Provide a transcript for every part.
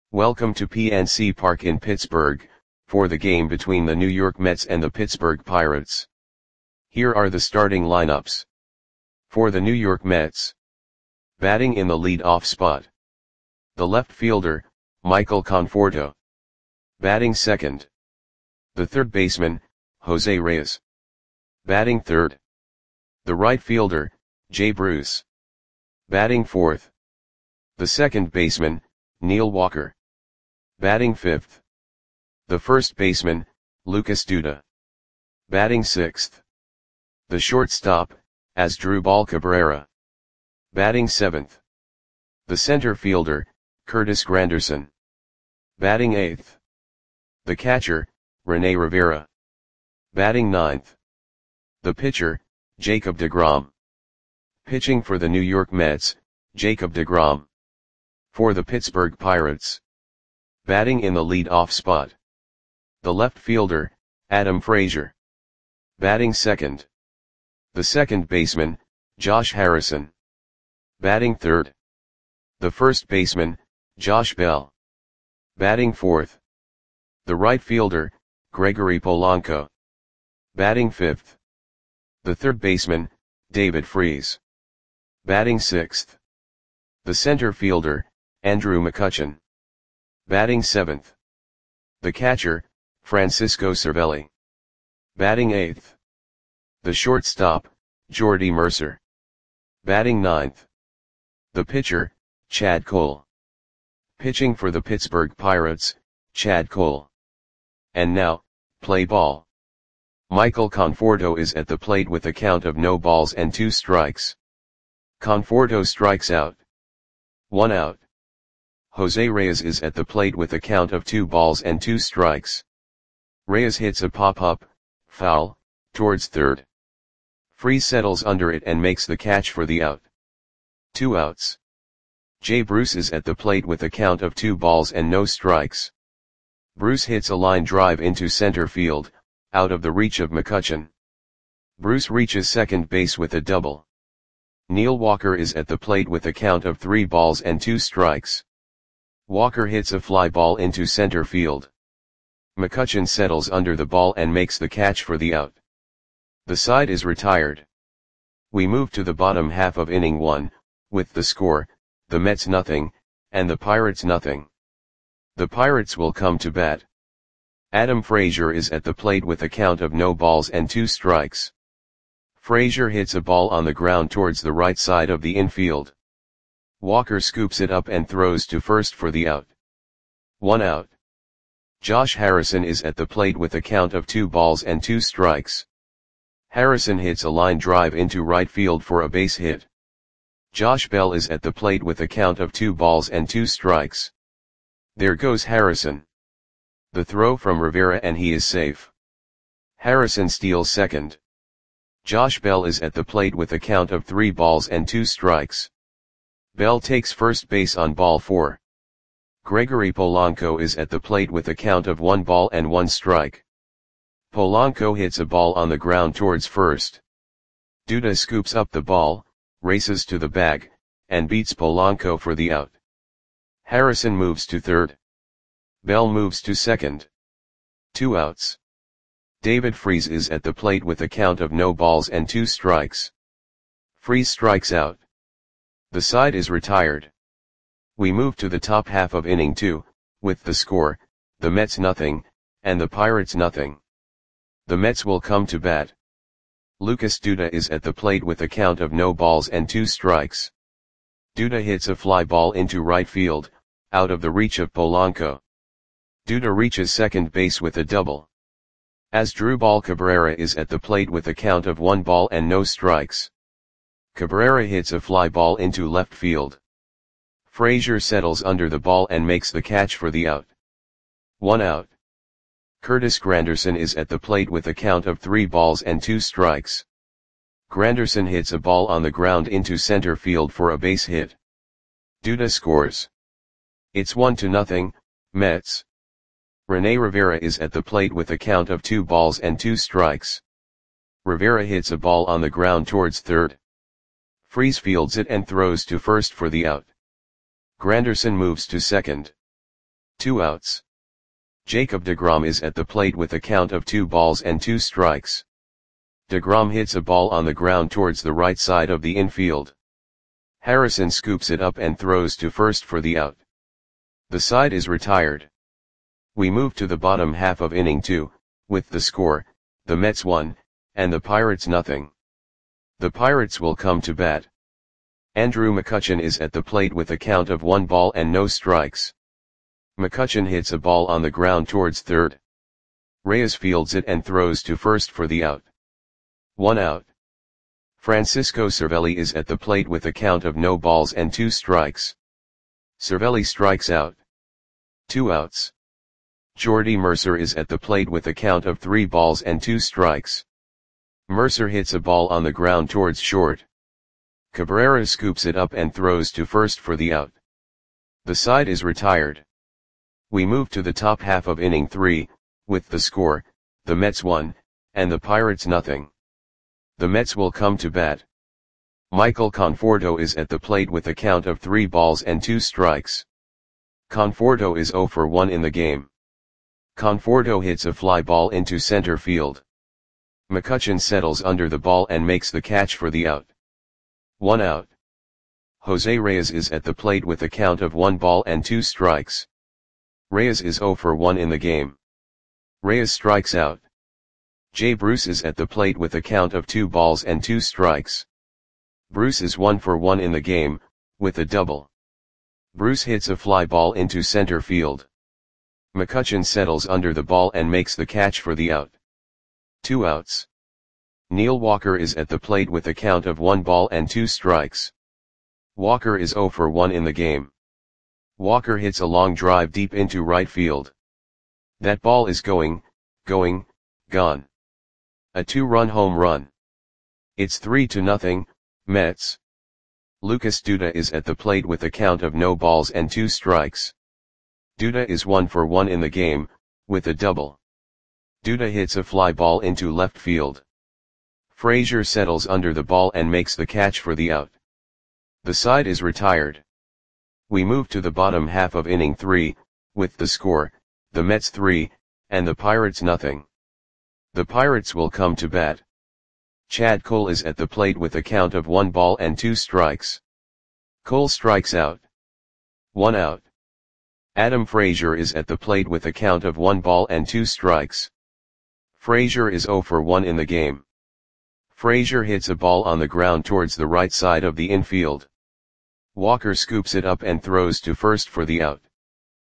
Welcome to PNC Park in Pittsburgh, for the game between the New York Mets and the Pittsburgh Pirates. Here are the starting lineups. For the New York Mets. Batting in the lead-off spot. The left fielder, Michael Conforto. Batting second. The third baseman, Jose Reyes. Batting third. The right fielder, Jay Bruce. Batting fourth. The second baseman, Neil Walker. Batting fifth. The first baseman, Lucas Duda. Batting sixth. The shortstop, Asdrubal Cabrera. Batting seventh. The center fielder, Curtis Granderson. Batting eighth. The catcher, Rene Rivera. Batting ninth. The pitcher, Jacob deGrom. Pitching for the New York Mets, Jacob deGrom. For the Pittsburgh Pirates. Batting in the lead-off spot. The left fielder, Adam Frazier. Batting second. The second baseman, Josh Harrison. Batting third. The first baseman, Josh Bell. Batting fourth. The right fielder, Gregory Polanco. Batting fifth. The third baseman, David Freese. Batting sixth. The center fielder, Andrew McCutchen. Batting seventh. The catcher, Francisco Cervelli. Batting eighth. The shortstop, Jordy Mercer. Batting ninth. The pitcher, Chad Cole. Pitching for the Pittsburgh Pirates, Chad Cole. And now, play ball. Michael Conforto is at the plate with a count of no balls and 2 strikes. Conforto strikes out. 1 out. Jose Reyes is at the plate with a count of 2 balls and 2 strikes. Reyes hits a pop-up, foul, towards third. Freese settles under it and makes the catch for the out. 2 outs. Jay Bruce is at the plate with a count of 2 balls and no strikes. Bruce hits a line drive into center field, out of the reach of McCutchen. Bruce reaches second base with a double. Neil Walker is at the plate with a count of 3 balls and 2 strikes. Walker hits a fly ball into center field. McCutchen settles under the ball and makes the catch for the out. The side is retired. We move to the bottom half of inning 1, with the score, the Mets nothing, and the Pirates nothing. The Pirates will come to bat. Adam Frazier is at the plate with a count of no balls and 2 strikes. Frazier hits a ball on the ground towards the right side of the infield. Walker scoops it up and throws to first for the out. 1 out. Josh Harrison is at the plate with a count of 2 balls and 2 strikes. Harrison hits a line drive into right field for a base hit. Josh Bell is at the plate with a count of 2 balls and 2 strikes. There goes Harrison. The throw from Rivera and he is safe. Harrison steals second. Josh Bell is at the plate with a count of 3 balls and 2 strikes. Bell takes first base on ball 4. Gregory Polanco is at the plate with a count of 1 ball and 1 strike. Polanco hits a ball on the ground towards first. Duda scoops up the ball, races to the bag, and beats Polanco for the out. Harrison moves to third. Bell moves to second. 2 outs. David Freese is at the plate with a count of no balls and 2 strikes. Freese strikes out. The side is retired. We move to the top half of inning 2, with the score, the Mets nothing, and the Pirates nothing. The Mets will come to bat. Lucas Duda is at the plate with a count of no balls and 2 strikes. Duda hits a fly ball into right field, out of the reach of Polanco. Duda reaches second base with a double. Asdrubal Cabrera is at the plate with a count of 1 ball and no strikes. Cabrera hits a fly ball into left field. Frazier settles under the ball and makes the catch for the out. 1 out. Curtis Granderson is at the plate with a count of 3 balls and 2 strikes. Granderson hits a ball on the ground into center field for a base hit. Duda scores. It's 1-0, Mets. Rene Rivera is at the plate with a count of 2 balls and 2 strikes. Rivera hits a ball on the ground towards third. Freese fields it and throws to first for the out. Granderson moves to second. 2 outs. Jacob deGrom is at the plate with a count of 2 balls and 2 strikes. deGrom hits a ball on the ground towards the right side of the infield. Harrison scoops it up and throws to first for the out. The side is retired. We move to the bottom half of inning 2, with the score, the Mets 1, and the Pirates nothing. The Pirates will come to bat. Andrew McCutchen is at the plate with a count of 1 ball and no strikes. McCutchen hits a ball on the ground towards third. Reyes fields it and throws to first for the out. 1 out. Francisco Cervelli is at the plate with a count of no balls and 2 strikes. Cervelli strikes out. 2 outs. Jordy Mercer is at the plate with a count of 3 balls and 2 strikes. Mercer hits a ball on the ground towards short. Cabrera scoops it up and throws to first for the out. The side is retired. We move to the top half of inning 3, with the score, the Mets 1, and the Pirates nothing. The Mets will come to bat. Michael Conforto is at the plate with a count of 3 balls and 2 strikes. Conforto is 0 for 1 in the game. Conforto hits a fly ball into center field. McCutchen settles under the ball and makes the catch for the out. 1 out. Jose Reyes is at the plate with a count of 1 ball and 2 strikes. Reyes is 0 for 1 in the game. Reyes strikes out. Jay Bruce is at the plate with a count of 2 balls and 2 strikes. Bruce is 1 for 1 in the game, with a double. Bruce hits a fly ball into center field. McCutchen settles under the ball and makes the catch for the out. 2 outs. Neil Walker is at the plate with a count of 1 ball and 2 strikes. Walker is 0 for 1 in the game. Walker hits a long drive deep into right field. That ball is gone. A 2-run home run. It's 3-0, Mets. Lucas Duda is at the plate with a count of no balls and 2 strikes. Duda is 1 for 1 in the game, with a double. Duda hits a fly ball into left field. Frazier settles under the ball and makes the catch for the out. The side is retired. We move to the bottom half of inning 3, with the score, the Mets 3, and the Pirates nothing. The Pirates will come to bat. Chad Cole is at the plate with a count of 1 ball and 2 strikes. Cole strikes out. 1 out. Adam Frazier is at the plate with a count of 1 ball and 2 strikes. Frazier is 0 for 1 in the game. Frazier hits a ball on the ground towards the right side of the infield. Walker scoops it up and throws to first for the out.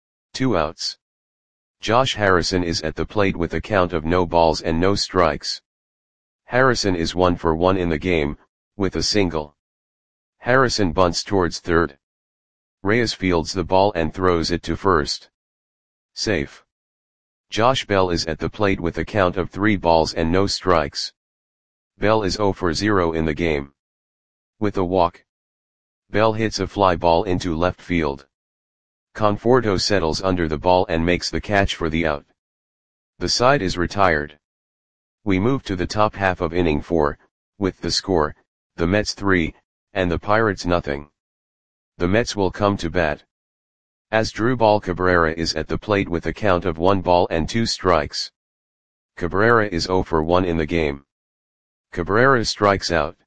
2 outs. Josh Harrison is at the plate with a count of no balls and no strikes. Harrison is 1 for 1 in the game, with a single. Harrison bunts towards third. Reyes fields the ball and throws it to first. Safe. Josh Bell is at the plate with a count of 3 balls and no strikes. Bell is 0 for 0 in the game. With a walk. Bell hits a fly ball into left field. Conforto settles under the ball and makes the catch for the out. The side is retired. We move to the top half of inning 4, with the score, the Mets 3, and the Pirates nothing. The Mets will come to bat. Asdrubal Cabrera is at the plate with a count of 1 ball and 2 strikes. Cabrera is 0 for 1 in the game. Cabrera strikes out.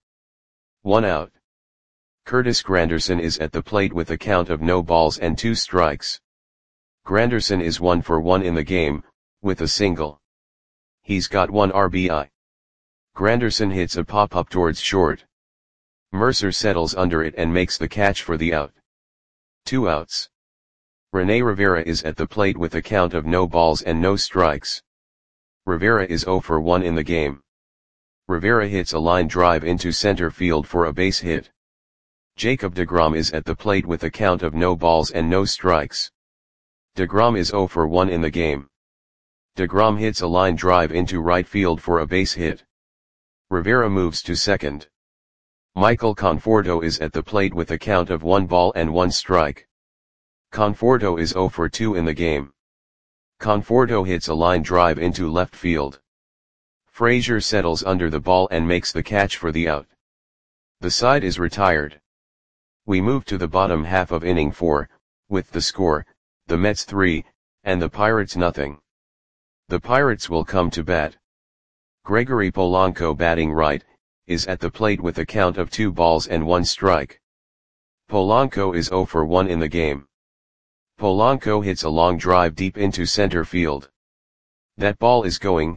1 out. Curtis Granderson is at the plate with a count of no balls and 2 strikes. Granderson is 1 for 1 in the game, with a single. He's got 1 RBI. Granderson hits a pop-up towards short. Mercer settles under it and makes the catch for the out. 2 outs. Rene Rivera is at the plate with a count of no balls and no strikes. Rivera is 0 for 1 in the game. Rivera hits a line drive into center field for a base hit. Jacob deGrom is at the plate with a count of no balls and no strikes. deGrom is 0 for 1 in the game. deGrom hits a line drive into right field for a base hit. Rivera moves to second. Michael Conforto is at the plate with a count of 1 ball and 1 strike. Conforto is 0 for 2 in the game. Conforto hits a line drive into left field. Frazier settles under the ball and makes the catch for the out. The side is retired. We move to the bottom half of inning 4, with the score, the Mets 3, and the Pirates nothing. The Pirates will come to bat. Gregory Polanco batting right, is at the plate with a count of 2 balls and 1 strike. Polanco is 0 for 1 in the game. Polanco hits a long drive deep into center field. That ball is going,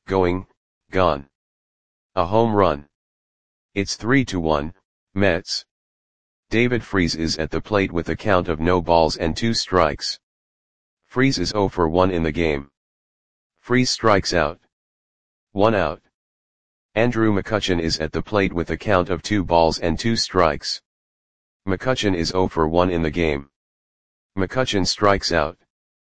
gone. A home run. It's 3-1, Mets. David Freese is at the plate with a count of no balls and 2 strikes. Freese is 0 for 1 in the game. Freese strikes out. 1 out. Andrew McCutchen is at the plate with a count of 2 balls and 2 strikes. McCutchen is 0 for 1 in the game. McCutchen strikes out.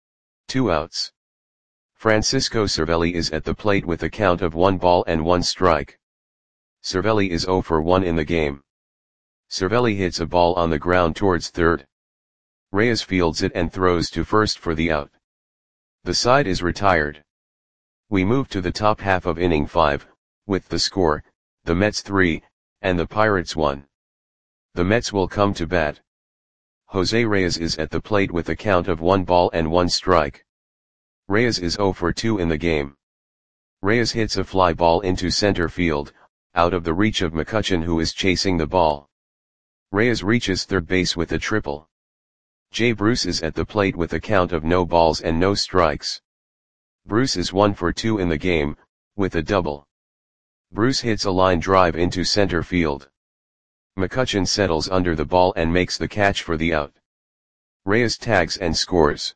2 outs. Francisco Cervelli is at the plate with a count of 1 ball and 1 strike. Cervelli is 0 for 1 in the game. Cervelli hits a ball on the ground towards third. Reyes fields it and throws to first for the out. The side is retired. We move to the top half of inning 5, with the score, the Mets 3, and the Pirates 1. The Mets will come to bat. Jose Reyes is at the plate with a count of 1 ball and 1 strike. Reyes is 0 for 2 in the game. Reyes hits a fly ball into center field, out of the reach of McCutchen who is chasing the ball. Reyes reaches third base with a triple. Jay Bruce is at the plate with a count of no balls and no strikes. Bruce is 1 for 2 in the game, with a double. Bruce hits a line drive into center field. McCutchen settles under the ball and makes the catch for the out. Reyes tags and scores.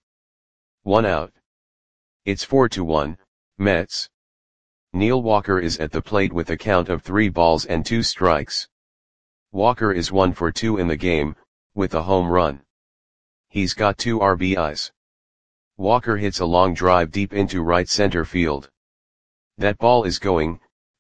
1 out. It's 4-1, Mets. Neil Walker is at the plate with a count of 3 balls and 2 strikes. Walker is 1 for 2 in the game, with a home run. He's got 2 RBIs. Walker hits a long drive deep into right center field. That ball is going,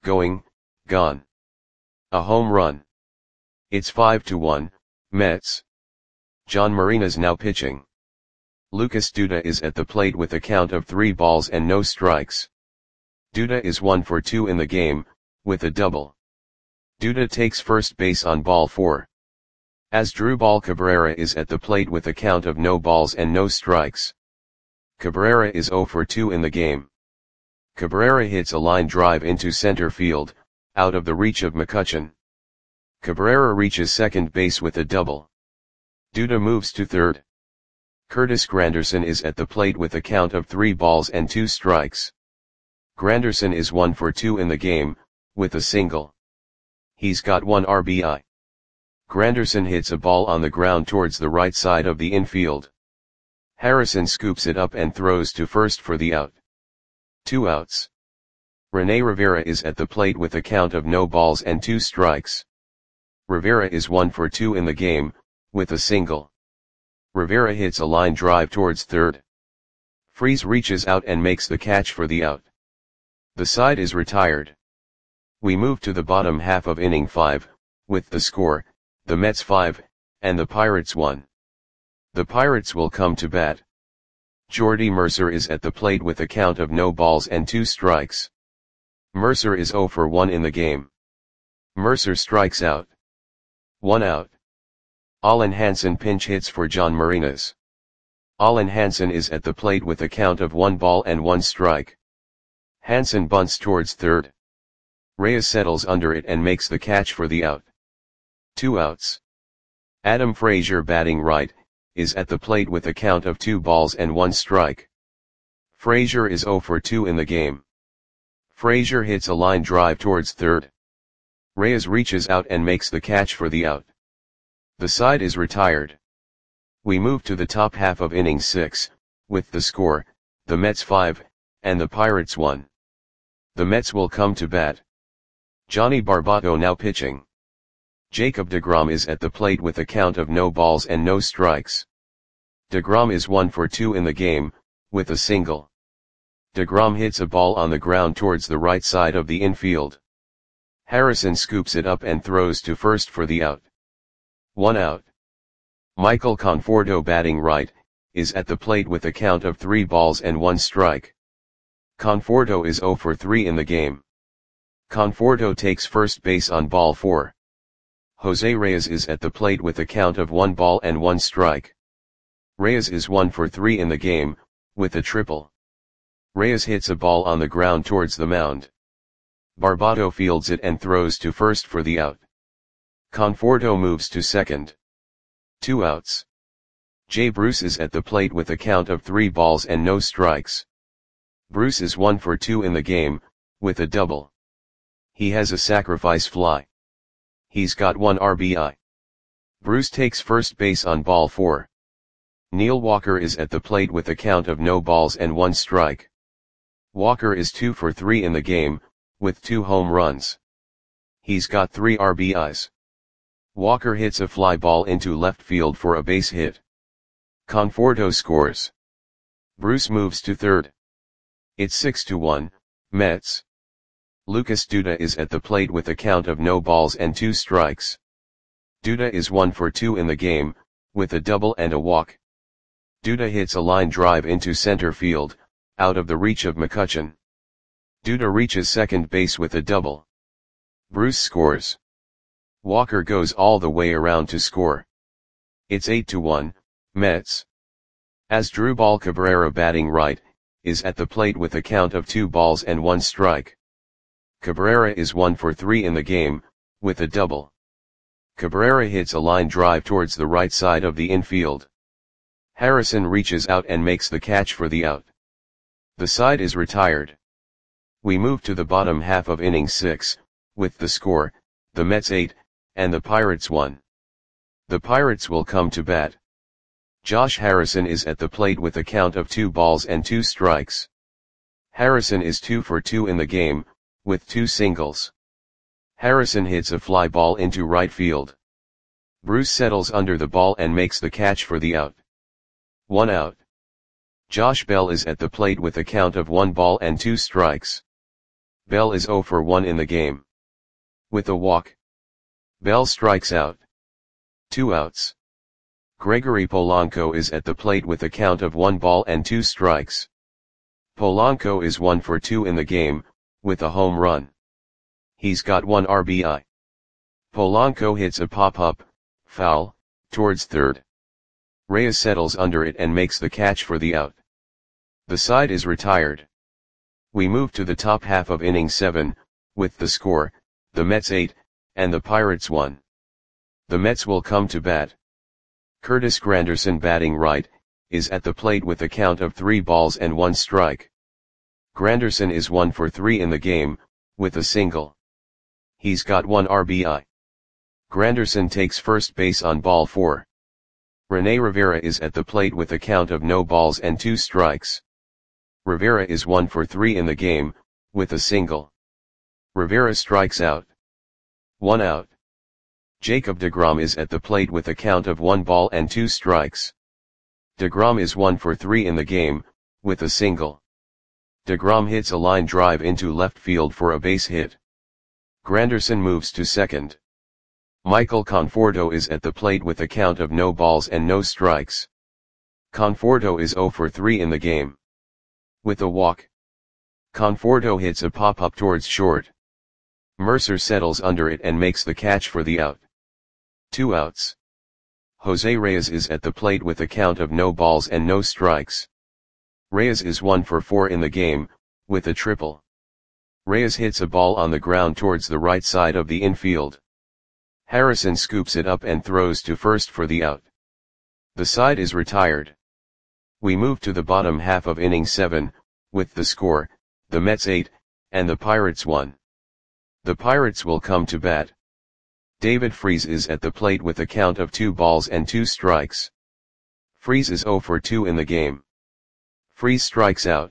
gone. A home run. It's 5-1, Mets. John Marinas now pitching. Lucas Duda is at the plate with a count of 3 balls and no strikes. Duda is 1 for 2 in the game, with a double. Duda takes first base on ball 4. Asdrubal Cabrera is at the plate with a count of no balls and no strikes. Cabrera is 0 for 2 in the game. Cabrera hits a line drive into center field, out of the reach of McCutchen. Cabrera reaches second base with a double. Duda moves to third. Curtis Granderson is at the plate with a count of 3 balls and 2 strikes. Granderson is 1 for 2 in the game, with a single. He's got 1 RBI. Granderson hits a ball on the ground towards the right side of the infield. Harrison scoops it up and throws to first for the out. 2 outs. Rene Rivera is at the plate with a count of no balls and 2 strikes. Rivera is 1 for 2 in the game, with a single. Rivera hits a line drive towards third. Freese reaches out and makes the catch for the out. The side is retired. We move to the bottom half of inning 5, with the score, the Mets 5, and the Pirates 1. The Pirates will come to bat. Jordy Mercer is at the plate with a count of no balls and 2 strikes. Mercer is 0 for 1 in the game. Mercer strikes out. 1 out. Alan Hansen pinch hits for John Marinas. Alan Hansen is at the plate with a count of 1 ball and 1 strike. Hansen bunts towards third. Reyes settles under it and makes the catch for the out. 2 outs. Adam Frazier batting right, is at the plate with a count of 2 balls and 1 strike. Frazier is 0 for 2 in the game. Frazier hits a line drive towards third. Reyes reaches out and makes the catch for the out. The side is retired. We move to the top half of inning 6, with the score, the Mets 5, and the Pirates 1. The Mets will come to bat. Johnny Barbato now pitching. Jacob deGrom is at the plate with a count of no balls and no strikes. deGrom is 1 for 2 in the game, with a single. deGrom hits a ball on the ground towards the right side of the infield. Harrison scoops it up and throws to first for the out. 1 out. Michael Conforto batting right, is at the plate with a count of 3 balls and 1 strike. Conforto is 0 for 3 in the game. Conforto takes first base on ball 4. Jose Reyes is at the plate with a count of 1 ball and 1 strike. Reyes is 1 for 3 in the game, with a triple. Reyes hits a ball on the ground towards the mound. Barbado fields it and throws to first for the out. Conforto moves to second. 2 outs. Jay Bruce is at the plate with a count of 3 balls and no strikes. Bruce is 1 for 2 in the game, with a double. He has a sacrifice fly. He's got 1 RBI. Bruce takes first base on ball 4. Neil Walker is at the plate with a count of no balls and 1 strike. Walker is 2 for 3 in the game, with 2 home runs. He's got 3 RBIs. Walker hits a fly ball into left field for a base hit. Conforto scores. Bruce moves to third. It's 6-1, Mets. Lucas Duda is at the plate with a count of no balls and 2 strikes. Duda is 1 for 2 in the game, with a double and a walk. Duda hits a line drive into center field, out of the reach of McCutchen. Duda reaches second base with a double. Bruce scores. Walker goes all the way around to score. It's 8-1, Mets. Asdrubal Cabrera, batting right, is at the plate with a count of 2 balls and 1 strike. Cabrera is 1 for 3 in the game, with a double. Cabrera hits a line drive towards the right side of the infield. Harrison reaches out and makes the catch for the out. The side is retired. We move to the bottom half of inning 6, with the score, the Mets 8, and the Pirates 1. The Pirates will come to bat. Josh Harrison is at the plate with a count of 2 balls and 2 strikes. Harrison is 2 for 2 in the game, with 2 singles. Harrison hits a fly ball into right field. Bruce settles under the ball and makes the catch for the out. 1 out. Josh Bell is at the plate with a count of 1 ball and 2 strikes. Bell is 0 for 1 in the game. With a walk. Bell strikes out. 2 outs. Gregory Polanco is at the plate with a count of 1 ball and 2 strikes. Polanco is 1 for 2 in the game, with a home run. He's got 1 RBI. Polanco hits a pop-up, foul, towards third. Reyes settles under it and makes the catch for the out. The side is retired. We move to the top half of inning 7, with the score, the Mets 8, and the Pirates 1. The Mets will come to bat. Curtis Granderson, batting right, is at the plate with a count of 3 balls and 1 strike. Granderson is 1 for 3 in the game, with a single. He's got 1 RBI. Granderson takes first base on ball 4. Rene Rivera is at the plate with a count of no balls and 2 strikes. Rivera is 1 for 3 in the game, with a single. Rivera strikes out. 1 out. Jacob deGrom is at the plate with a count of 1 ball and 2 strikes. deGrom is 1 for 3 in the game, with a single. deGrom hits a line drive into left field for a base hit. Granderson moves to second. Michael Conforto is at the plate with a count of no balls and no strikes. Conforto is 0 for 3 in the game. With a walk. Conforto hits a pop-up towards short. Mercer settles under it and makes the catch for the out. 2 outs. Jose Reyes is at the plate with a count of no balls and no strikes. Reyes is 1 for 4 in the game, with a triple. Reyes hits a ball on the ground towards the right side of the infield. Harrison scoops it up and throws to first for the out. The side is retired. We move to the bottom half of inning 7, with the score, the Mets 8, and the Pirates 1. The Pirates will come to bat. David Freese is at the plate with a count of 2 balls and 2 strikes. Freese is 0 for 2 in the game. Freese strikes out.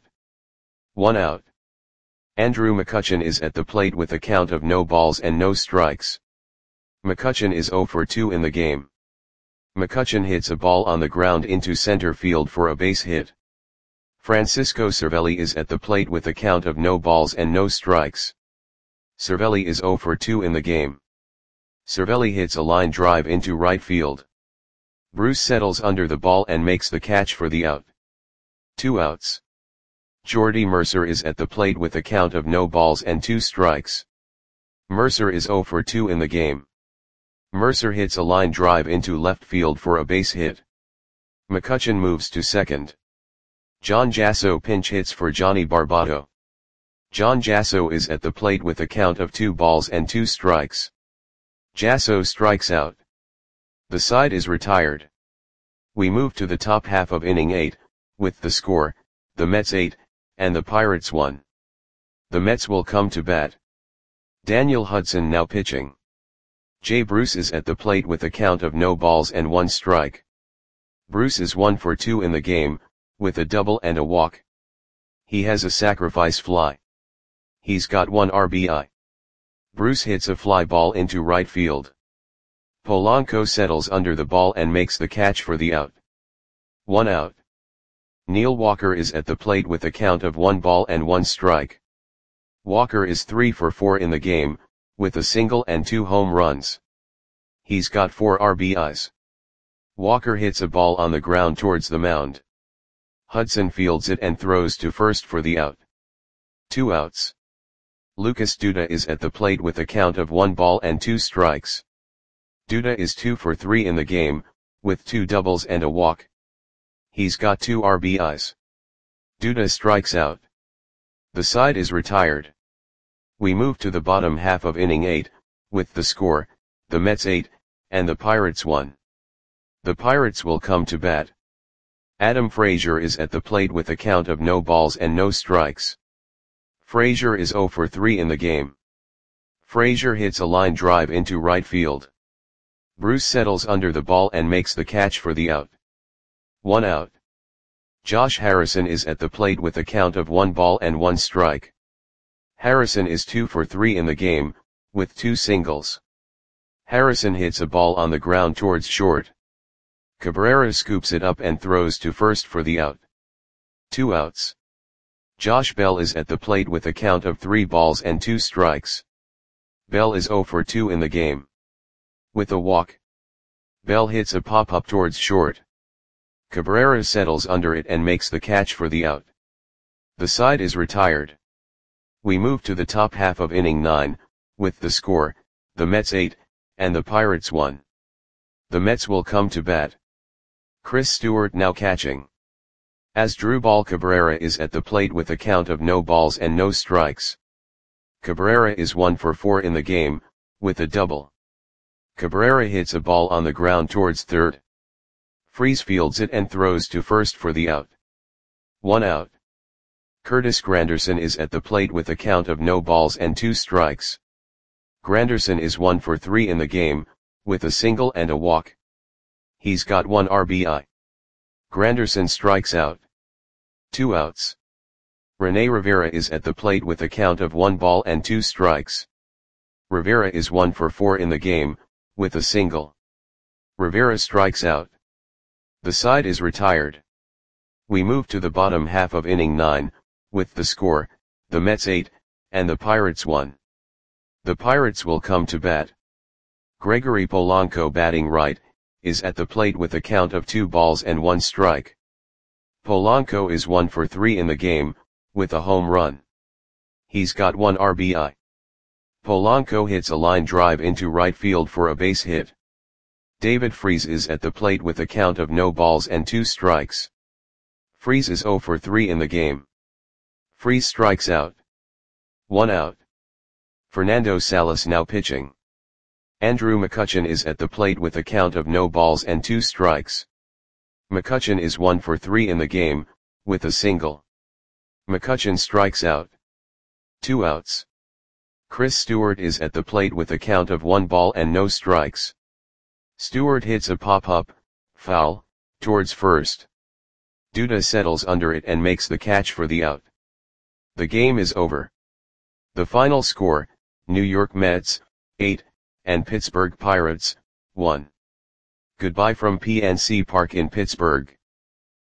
1 out. Andrew McCutchen is at the plate with a count of no balls and no strikes. McCutchen is 0 for 2 in the game. McCutchen hits a ball on the ground into center field for a base hit. Francisco Cervelli is at the plate with a count of no balls and no strikes. Cervelli is 0 for 2 in the game. Cervelli hits a line drive into right field. Bruce settles under the ball and makes the catch for the out. 2 outs. Jordy Mercer is at the plate with a count of no balls and 2 strikes. Mercer is 0 for 2 in the game. Mercer hits a line drive into left field for a base hit. McCutchen moves to second. John Jasso pinch hits for Johnny Barbato. John Jasso is at the plate with a count of 2 balls and 2 strikes. Jasso strikes out. The side is retired. We move to the top half of inning 8, with the score, the Mets 8, and the Pirates 1. The Mets will come to bat. Daniel Hudson now pitching. Jay Bruce is at the plate with a count of no balls and 1 strike. Bruce is 1 for 2 in the game, with a double and a walk. He has a sacrifice fly. He's got 1 RBI. Bruce hits a fly ball into right field. Polanco settles under the ball and makes the catch for the out. 1 out. Neil Walker is at the plate with a count of 1 ball and 1 strike. Walker is 3 for 4 in the game, with a single and 2 home runs. He's got 4 RBIs. Walker hits a ball on the ground towards the mound. Hudson fields it and throws to first for the out. 2 outs. Lucas Duda is at the plate with a count of 1 ball and 2 strikes. Duda is 2 for 3 in the game, with 2 doubles and a walk. He's got 2 RBIs. Duda strikes out. The side is retired. We move to the bottom half of inning 8, with the score, the Mets 8, and the Pirates 1. The Pirates will come to bat. Adam Frazier is at the plate with a count of no balls and no strikes. Frazier is 0 for 3 in the game. Frazier hits a line drive into right field. Bruce settles under the ball and makes the catch for the out. 1 out. Josh Harrison is at the plate with a count of 1 ball and 1 strike. Harrison is 2 for 3 in the game, with 2 singles. Harrison hits a ball on the ground towards short. Cabrera scoops it up and throws to first for the out. 2 outs. Josh Bell is at the plate with a count of 3 balls and 2 strikes. Bell is 0 for 2 in the game. With a walk. Bell hits a pop-up towards short. Cabrera settles under it and makes the catch for the out. The side is retired. We move to the top half of inning 9, with the score, the Mets 8, and the Pirates 1. The Mets will come to bat. Chris Stewart now catching. Asdrubal Cabrera is at the plate with a count of no balls and no strikes. Cabrera is 1 for 4 in the game, with a double. Cabrera hits a ball on the ground towards third. Freese fields it and throws to first for the out. 1 out. Curtis Granderson is at the plate with a count of no balls and 2 strikes. Granderson is 1 for 3 in the game, with a single and a walk. He's got 1 RBI. Granderson strikes out. 2 outs. Rene Rivera is at the plate with a count of 1 ball and 2 strikes. Rivera is 1 for 4 in the game, with a single. Rivera strikes out. The side is retired. We move to the bottom half of inning 9, with the score, the Mets 8, and the Pirates 1. The Pirates will come to bat. Gregory Polanco batting right, is at the plate with a count of 2 balls and 1 strike. Polanco is 1 for 3 in the game, with a home run. He's got 1 RBI. Polanco hits a line drive into right field for a base hit. David Freese is at the plate with a count of no balls and 2 strikes. Freese is 0 for 3 in the game. Freese strikes out. 1 out. Fernando Salas now pitching. Andrew McCutchen is at the plate with a count of no balls and 2 strikes. McCutchen is 1 for 3 in the game, with a single. McCutchen strikes out. 2 outs. Chris Stewart is at the plate with a count of 1 ball and no strikes. Stewart hits a pop-up, foul, towards first. Duda settles under it and makes the catch for the out. The game is over. The final score, New York Mets, 8, and Pittsburgh Pirates, 1. Goodbye from PNC Park in Pittsburgh.